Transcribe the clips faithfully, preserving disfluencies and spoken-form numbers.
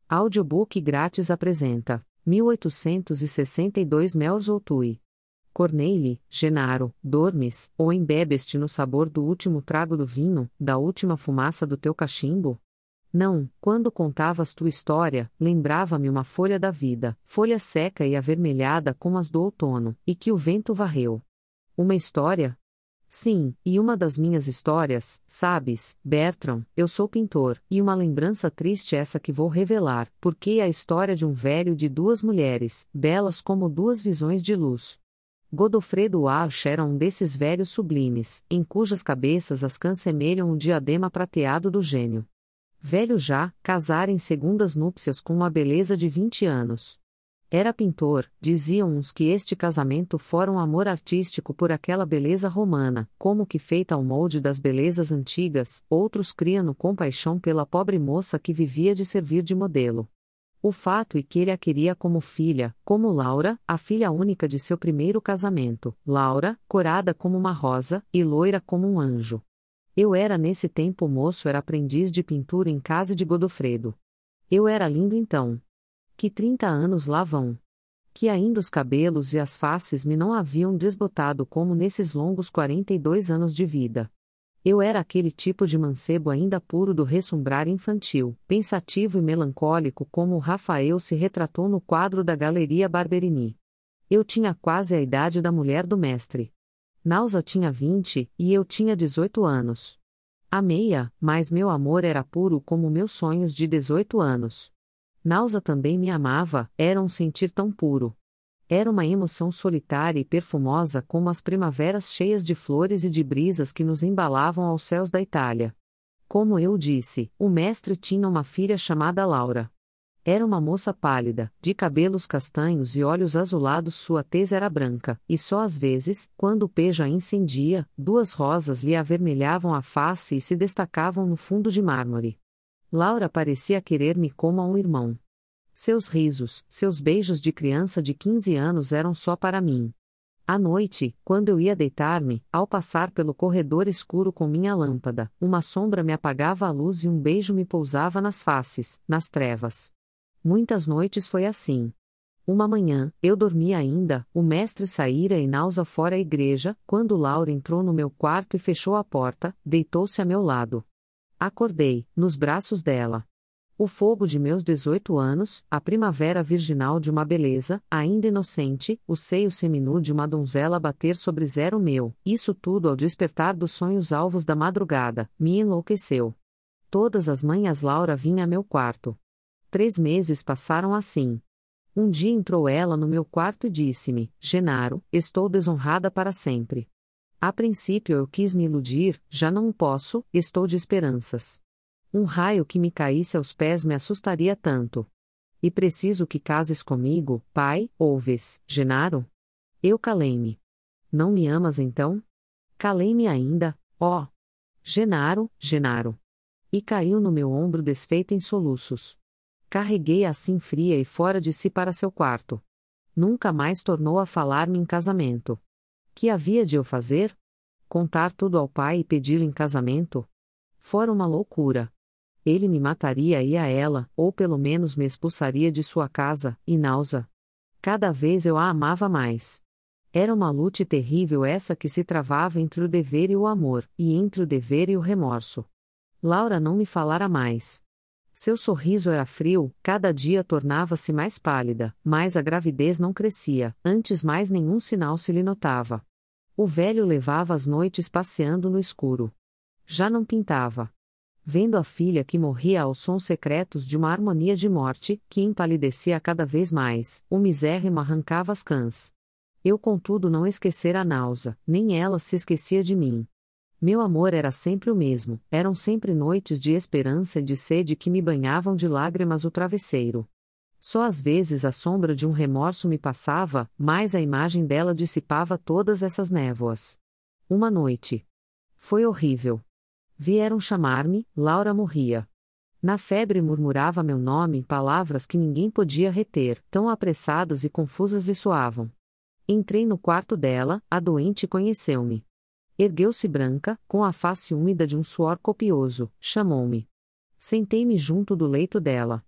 Audiobook grátis apresenta mil oitocentos e sessenta e dois Melrose Outui. Corneille, Genaro, dormes, ou embebeste no sabor do último trago do vinho, da última fumaça do teu cachimbo? Não, quando contavas tua história, lembrava-me uma folha da vida, folha seca e avermelhada como as do outono, e que o vento varreu. Uma história? Sim, e uma das minhas histórias, sabes, Bertrand, eu sou pintor, e uma lembrança triste essa que vou revelar, porque é a história de um velho e de duas mulheres, belas como duas visões de luz. Godofredo Walsh era um desses velhos sublimes, em cujas cabeças as cãs semelham o diadema prateado do gênio. Velho já, casara em segundas núpcias com uma beleza de vinte anos. Era pintor, diziam uns que este casamento fora um amor artístico por aquela beleza romana, como que feita ao molde das belezas antigas, outros criam-no compaixão pela pobre moça que vivia de servir de modelo. O fato é que ele a queria como filha, como Laura, a filha única de seu primeiro casamento, Laura, corada como uma rosa, e loira como um anjo. Eu era nesse tempo o moço era aprendiz de pintura em casa de Godofredo. Eu era lindo então. Que trinta anos lá vão. Que ainda os cabelos e as faces me não haviam desbotado como nesses longos quarenta e dois anos de vida. Eu era aquele tipo de mancebo ainda puro do ressumbrar infantil, pensativo e melancólico como o Rafael se retratou no quadro da Galeria Barberini. Eu tinha quase a idade da mulher do mestre. Nauza tinha vinte, e eu tinha dezoito anos. Amei-a, mas meu amor era puro como meus sonhos de dezoito anos. Nauza também me amava, era um sentir tão puro. Era uma emoção solitária e perfumosa como as primaveras cheias de flores e de brisas que nos embalavam aos céus da Itália. Como eu disse, o mestre tinha uma filha chamada Laura. Era uma moça pálida, de cabelos castanhos e olhos azulados, sua tez era branca, e só às vezes, quando o pejo a incendia, duas rosas lhe avermelhavam a face e se destacavam no fundo de mármore. Laura parecia querer-me como a um irmão. Seus risos, seus beijos de criança de quinze anos eram só para mim. À noite, quando eu ia deitar-me, ao passar pelo corredor escuro com minha lâmpada, uma sombra me apagava a luz e um beijo me pousava nas faces, nas trevas. Muitas noites foi assim. Uma manhã, eu dormia ainda, o mestre saíra e Nauza fora à igreja, quando Laura entrou no meu quarto e fechou a porta, deitou-se a meu lado. Acordei, nos braços dela. O fogo de meus dezoito anos, a primavera virginal de uma beleza, ainda inocente, o seio seminu de uma donzela bater sobre zero meu, isso tudo ao despertar dos sonhos alvos da madrugada, me enlouqueceu. Todas as manhãs Laura vinha a meu quarto. Três meses passaram assim. Um dia entrou ela no meu quarto e disse-me: Genaro, estou desonrada para sempre. A princípio eu quis me iludir, já não posso, estou de esperanças. Um raio que me caísse aos pés me assustaria tanto. E preciso que cases comigo, pai, ouves, Genaro? Eu calei-me. Não me amas então? Calei-me ainda, ó. Genaro, Genaro. E caiu no meu ombro desfeita em soluços. Carreguei-a assim fria e fora de si para seu quarto. Nunca mais tornou a falar-me em casamento. Que havia de eu fazer? Contar tudo ao pai e pedi-lo em casamento? Fora uma loucura. Ele me mataria e a ela, ou pelo menos me expulsaria de sua casa, e Nauza. Cada vez eu a amava mais. Era uma luta terrível essa que se travava entre o dever e o amor, e entre o dever e o remorso. Laura não me falara mais. Seu sorriso era frio, cada dia tornava-se mais pálida, mas a gravidez não crescia, antes mais nenhum sinal se lhe notava. O velho levava as noites passeando no escuro. Já não pintava. Vendo a filha que morria aos sons secretos de uma harmonia de morte, que empalidecia cada vez mais, o misérrimo arrancava as cãs. Eu contudo não esquecera a Nauza, nem ela se esquecia de mim. Meu amor era sempre o mesmo, eram sempre noites de esperança e de sede que me banhavam de lágrimas o travesseiro. Só às vezes a sombra de um remorso me passava, mas a imagem dela dissipava todas essas névoas. Uma noite. Foi horrível. Vieram chamar-me, Laura morria. Na febre murmurava meu nome em palavras que ninguém podia reter, tão apressadas e confusas lhe soavam. Entrei no quarto dela, a doente conheceu-me. Ergueu-se branca, com a face úmida de um suor copioso, chamou-me. Sentei-me junto do leito dela.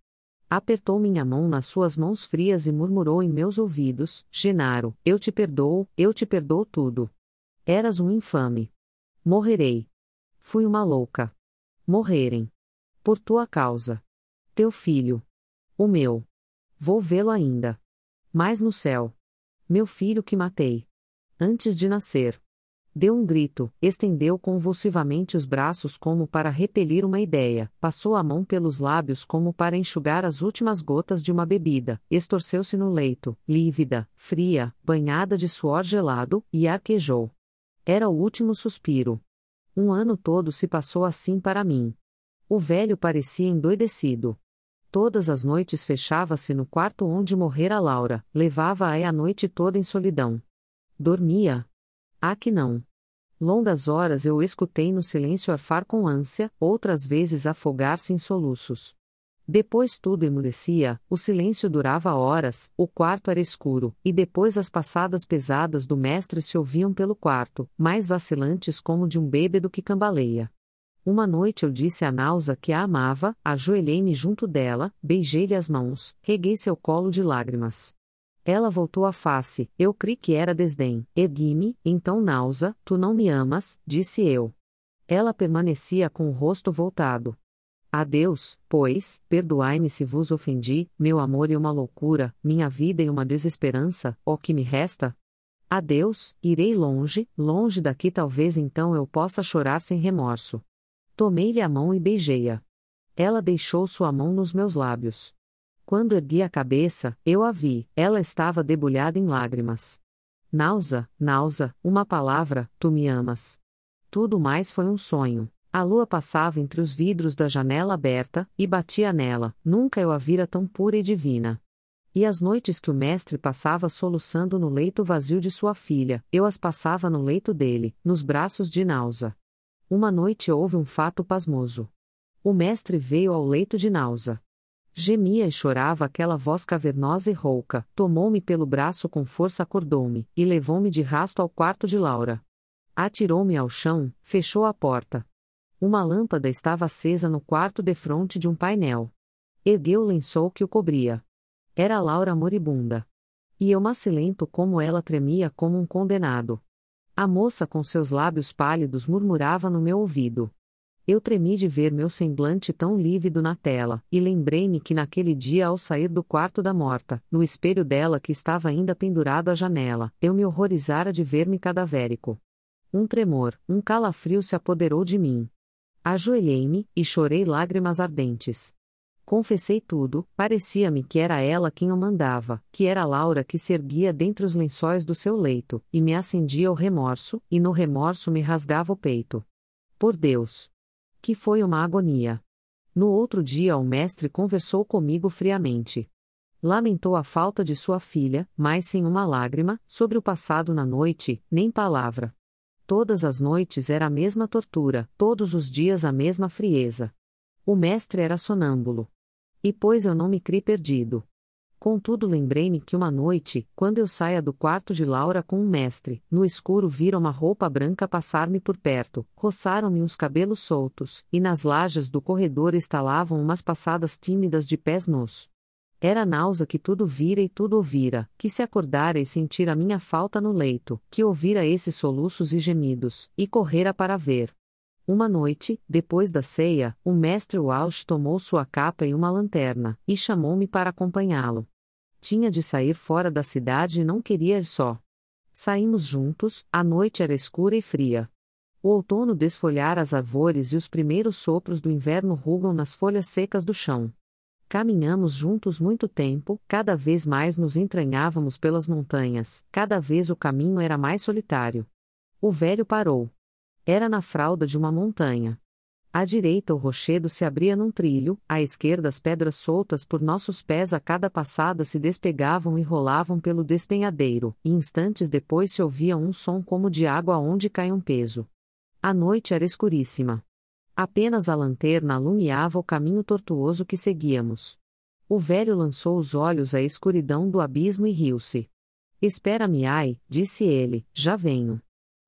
Apertou minha mão nas suas mãos frias e murmurou em meus ouvidos: Genaro, eu te perdoo, eu te perdoo tudo. Eras um infame. Morrerei. Fui uma louca. Morrerem. Por tua causa. Teu filho. O meu. Vou vê-lo ainda. Mas no céu. Meu filho que matei. Antes de nascer. Deu um grito, estendeu convulsivamente os braços como para repelir uma ideia, passou a mão pelos lábios como para enxugar as últimas gotas de uma bebida, estorceu-se no leito, lívida, fria, banhada de suor gelado, e arquejou. Era o último suspiro. Um ano todo se passou assim para mim. O velho parecia endoidecido. Todas as noites fechava-se no quarto onde morrera Laura, levava-a a noite toda em solidão. Dormia. Ah que não. Longas horas eu escutei no silêncio arfar com ânsia, outras vezes afogar-se em soluços. Depois tudo emudecia, o silêncio durava horas, o quarto era escuro, e depois as passadas pesadas do mestre se ouviam pelo quarto, mais vacilantes como de um bêbado que cambaleia. Uma noite eu disse a Nausa que a amava, ajoelhei-me junto dela, beijei-lhe as mãos, reguei seu colo de lágrimas. Ela voltou a face, eu cri que era desdém, ergui-me, então Nausa, tu não me amas, disse eu. Ela permanecia com o rosto voltado. Adeus, pois, perdoai-me se vos ofendi, meu amor e uma loucura, minha vida e uma desesperança, ó que me resta? Adeus, irei longe, longe daqui talvez então eu possa chorar sem remorso. Tomei-lhe a mão e beijei-a. Ela deixou sua mão nos meus lábios. Quando ergui a cabeça, eu a vi, ela estava debulhada em lágrimas. Nausa, Nausa, uma palavra, tu me amas. Tudo mais foi um sonho. A lua passava entre os vidros da janela aberta, e batia nela, nunca eu a vira tão pura e divina. E as noites que o mestre passava soluçando no leito vazio de sua filha, eu as passava no leito dele, nos braços de Nausa. Uma noite houve um fato pasmoso. O mestre veio ao leito de Nausa. Gemia e chorava aquela voz cavernosa e rouca, tomou-me pelo braço com força, acordou-me, e levou-me de rasto ao quarto de Laura. Atirou-me ao chão, fechou a porta. Uma lâmpada estava acesa no quarto defronte de um painel. Ergueu o lençol que o cobria. Era Laura moribunda. E eu macilento como ela tremia como um condenado. A moça com seus lábios pálidos murmurava no meu ouvido. Eu tremi de ver meu semblante tão lívido na tela, e lembrei-me que naquele dia ao sair do quarto da morta, no espelho dela que estava ainda pendurado à janela, eu me horrorizara de ver-me cadavérico. Um tremor, um calafrio se apoderou de mim. Ajoelhei-me, e chorei lágrimas ardentes. Confessei tudo, parecia-me que era ela quem o mandava, que era Laura que se erguia dentre os lençóis do seu leito, e me acendia o remorso, e no remorso me rasgava o peito. Por Deus! Que foi uma agonia. No outro dia o mestre conversou comigo friamente. Lamentou a falta de sua filha, mas sem uma lágrima, sobre o passado na noite, nem palavra. Todas as noites era a mesma tortura, todos os dias a mesma frieza. O mestre era sonâmbulo. E pois eu não me cri perdido. Contudo lembrei-me que uma noite, quando eu saia do quarto de Laura com o mestre, no escuro vira uma roupa branca passar-me por perto, roçaram-me uns cabelos soltos, e nas lajes do corredor estalavam umas passadas tímidas de pés nus. Era Nausa que tudo vira e tudo ouvira, que se acordara e sentira a minha falta no leito, que ouvira esses soluços e gemidos, e correra para ver. Uma noite, depois da ceia, o mestre Walsh tomou sua capa e uma lanterna, e chamou-me para acompanhá-lo. Tinha de sair fora da cidade e não queria ir só. Saímos juntos, a noite era escura e fria. O outono desfolhara as árvores e os primeiros sopros do inverno rugam nas folhas secas do chão. Caminhamos juntos muito tempo, cada vez mais nos entranhávamos pelas montanhas, cada vez o caminho era mais solitário. O velho parou. Era na fralda de uma montanha. À direita o rochedo se abria num trilho, à esquerda as pedras soltas por nossos pés a cada passada se despegavam e rolavam pelo despenhadeiro, e instantes depois se ouvia um som como de água onde cai um peso. A noite era escuríssima. Apenas a lanterna alumiava o caminho tortuoso que seguíamos. O velho lançou os olhos à escuridão do abismo e riu-se. Espera-me, ai, disse ele, já venho.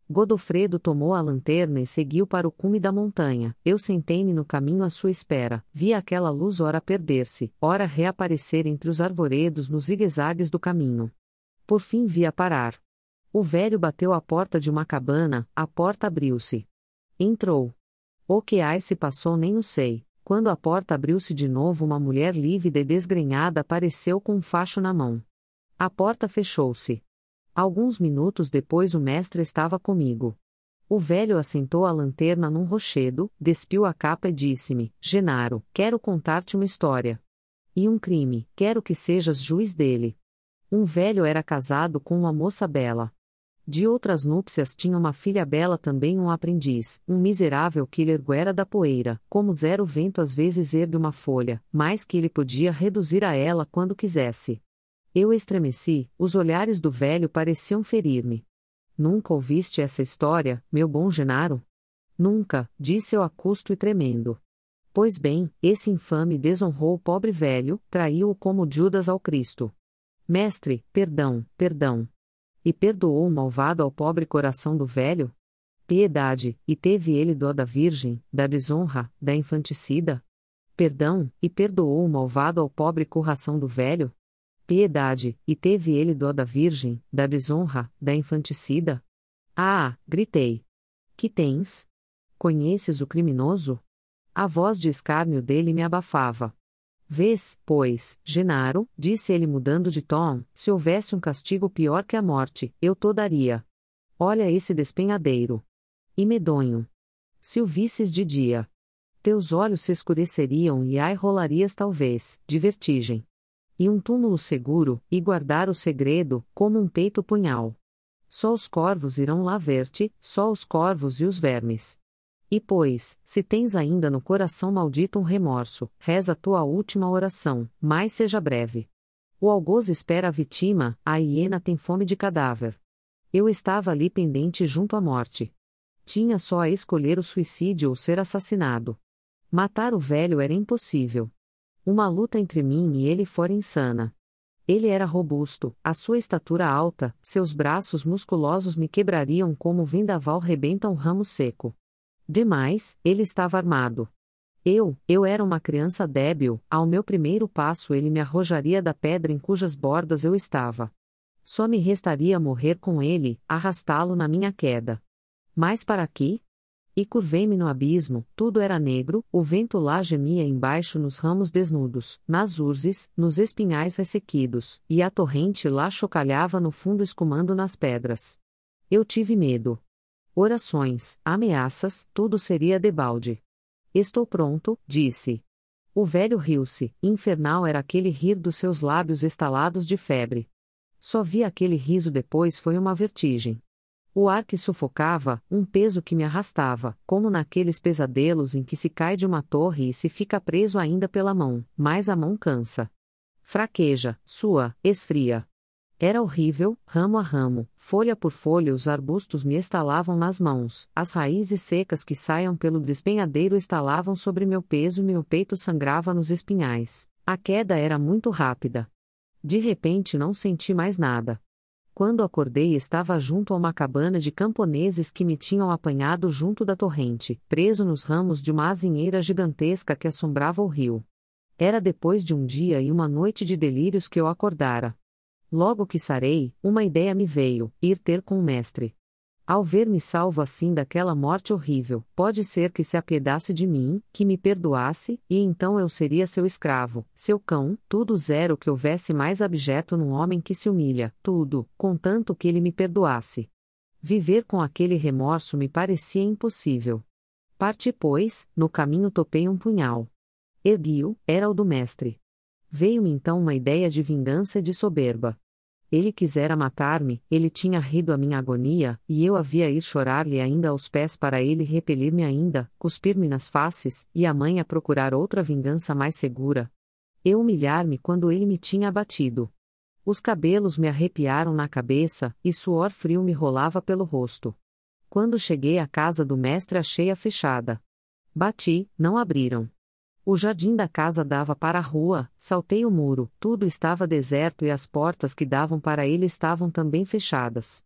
Godofredo tomou a lanterna e seguiu para o cume da montanha. Eu sentei-me no caminho à sua espera. Vi aquela luz ora perder-se, ora reaparecer entre os arvoredos nos zigue-zagues do caminho. Por fim vi-a parar. O velho bateu à porta de uma cabana, a porta abriu-se. Entrou. O que aí se passou nem o sei. Quando a porta abriu-se de novo, uma mulher lívida e desgrenhada apareceu com um facho na mão. A porta fechou-se. Alguns minutos depois o mestre estava comigo. O velho assentou a lanterna num rochedo, despiu a capa e disse-me: Genaro, quero contar-te uma história. E um crime, quero que sejas juiz dele. Um velho era casado com uma moça bela. De outras núpcias tinha uma filha bela também um aprendiz, um miserável que lhe erguera da poeira, como zero vento às vezes ergue uma folha, mas que ele podia reduzir a ela quando quisesse. Eu estremeci, os olhares do velho pareciam ferir-me. Nunca ouviste essa história, meu bom Genaro? Nunca, disse eu a custo e tremendo. Pois bem, esse infame desonrou o pobre velho, traiu-o como Judas ao Cristo. Mestre, perdão, perdão. E perdoou o malvado ao pobre coração do velho? Piedade, e teve ele dó da virgem, da desonra, da infanticida? Perdão, e perdoou o malvado ao pobre coração do velho? Piedade, e teve ele dó da virgem, da desonra, da infanticida? Ah! Gritei. Que tens? Conheces o criminoso? A voz de escárnio dele me abafava. Vês, pois, Genaro, disse ele mudando de tom, se houvesse um castigo pior que a morte, eu to daria. Olha esse despenhadeiro. E medonho. Se o visses de dia, teus olhos se escureceriam e ai rolarias talvez, de vertigem. E um túmulo seguro, e guardar o segredo, como um peito punhal. Só os corvos irão lá ver-te, só os corvos e os vermes. E pois, se tens ainda no coração maldito um remorso, reza tua última oração, mas seja breve. O algoz espera a vítima, a hiena tem fome de cadáver. Eu estava ali pendente junto à morte. Tinha só a escolher o suicídio ou ser assassinado. Matar o velho era impossível. Uma luta entre mim e ele fora insana. Ele era robusto, a sua estatura alta, seus braços musculosos me quebrariam como o vendaval rebenta um ramo seco. Demais, ele estava armado. Eu, eu era uma criança débil, ao meu primeiro passo ele me arrojaria da pedra em cujas bordas eu estava. Só me restaria morrer com ele, arrastá-lo na minha queda. Mas para quê? E curvei-me no abismo, tudo era negro, o vento lá gemia embaixo nos ramos desnudos, nas urzes, nos espinhais ressequidos, e a torrente lá chocalhava no fundo escumando nas pedras. Eu tive medo. Orações, ameaças, tudo seria debalde. Estou pronto, disse. O velho riu-se, infernal era aquele rir dos seus lábios estalados de febre. Só vi aquele riso depois foi uma vertigem. O ar que sufocava, um peso que me arrastava, como naqueles pesadelos em que se cai de uma torre e se fica preso ainda pela mão, mas a mão cansa. Fraqueja, sua, esfria. Era horrível, ramo a ramo, folha por folha os arbustos me estalavam nas mãos, as raízes secas que saiam pelo despenhadeiro estalavam sobre meu peso e meu peito sangrava nos espinhais. A queda era muito rápida. De repente não senti mais nada. Quando acordei estava junto a uma cabana de camponeses que me tinham apanhado junto da torrente, preso nos ramos de uma azinheira gigantesca que assombrava o rio. Era depois de um dia e uma noite de delírios que eu acordara. Logo que sarei, uma ideia me veio, ir ter com o mestre. Ao ver-me salvo assim daquela morte horrível, pode ser que se apiedasse de mim, que me perdoasse, e então eu seria seu escravo, seu cão, tudo zero que houvesse mais abjeto num homem que se humilha, tudo, contanto que ele me perdoasse. Viver com aquele remorso me parecia impossível. Parti, pois, no caminho topei um punhal. Ergui-o, era o do mestre. Veio-me então uma ideia de vingança e de soberba. Ele quisera matar-me, ele tinha rido a minha agonia, e eu havia ir chorar-lhe ainda aos pés para ele repelir-me ainda, cuspir-me nas faces, e a mãe a procurar outra vingança mais segura. Eu humilhar-me quando ele me tinha abatido. Os cabelos me arrepiaram na cabeça, e suor frio me rolava pelo rosto. Quando cheguei à casa do mestre achei-a fechada. Bati, não abriram. O jardim da casa dava para a rua, saltei o muro, tudo estava deserto e as portas que davam para ele estavam também fechadas.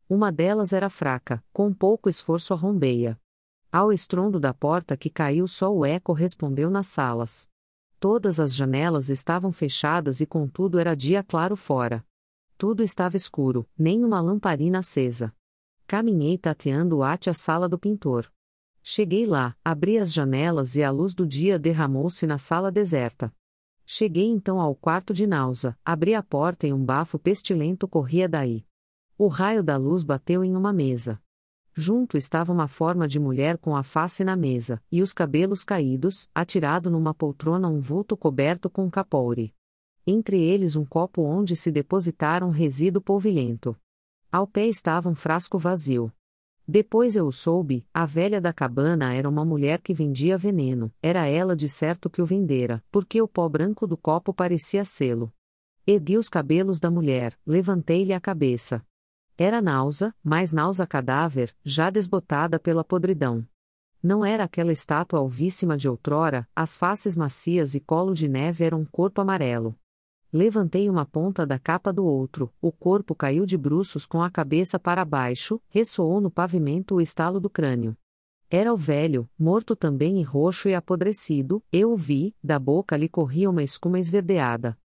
Uma delas era fraca, com pouco esforço arrombeia. Ao estrondo da porta que caiu, só o eco respondeu nas salas. Todas as janelas estavam fechadas e contudo era dia claro fora. Tudo estava escuro, nem uma lamparina acesa. Caminhei tateando ate a sala do pintor. Cheguei lá, abri as janelas e a luz do dia derramou-se na sala deserta. Cheguei então ao quarto de Nauza, abri a porta e um bafo pestilento corria daí. O raio da luz bateu em uma mesa. Junto estava uma forma de mulher com a face na mesa, e os cabelos caídos, atirado numa poltrona um vulto coberto com capoure. Entre eles um copo onde se depositara um resíduo polvilhento. Ao pé estava um frasco vazio. Depois eu o soube, a velha da cabana era uma mulher que vendia veneno, era ela de certo que o vendera, porque o pó branco do copo parecia selo. Ergui os cabelos da mulher, levantei-lhe a cabeça. Era Nauza, mas Nauza cadáver, já desbotada pela podridão. Não era aquela estátua alvíssima de outrora, as faces macias e colo de neve eram um corpo amarelo. Levantei uma ponta da capa do outro, o corpo caiu de bruços com a cabeça para baixo, ressoou no pavimento o estalo do crânio. Era o velho, morto também e roxo e apodrecido, eu o vi, da boca lhe corria uma escuma esverdeada.